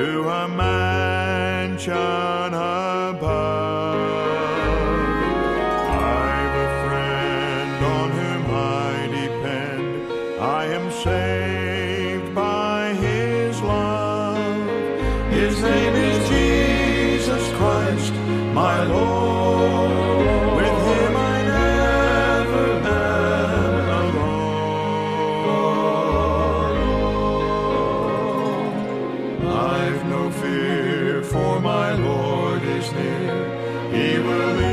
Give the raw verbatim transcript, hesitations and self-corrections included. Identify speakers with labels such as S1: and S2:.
S1: to a mansion above. I've a friend on whom I depend. I am saved by his love. His name is Jesus Christ, my Lord. With him I never am alone. I've no fear, for my Lord is near. He will